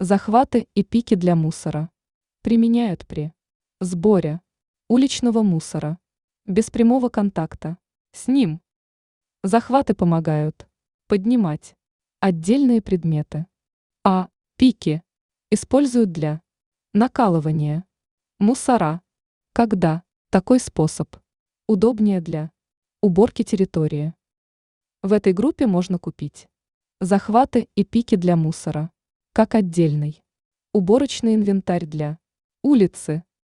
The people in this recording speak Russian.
Захваты и пики для мусора. Применяют при сборе уличного мусора без прямого контакта с ним. Захваты помогают поднимать отдельные предметы, а пики используют для накалывания мусора, когда такой способ удобнее для уборки территории. В этой группе можно купить захваты и пики для мусора, как отдельный уборочный инвентарь для улицы,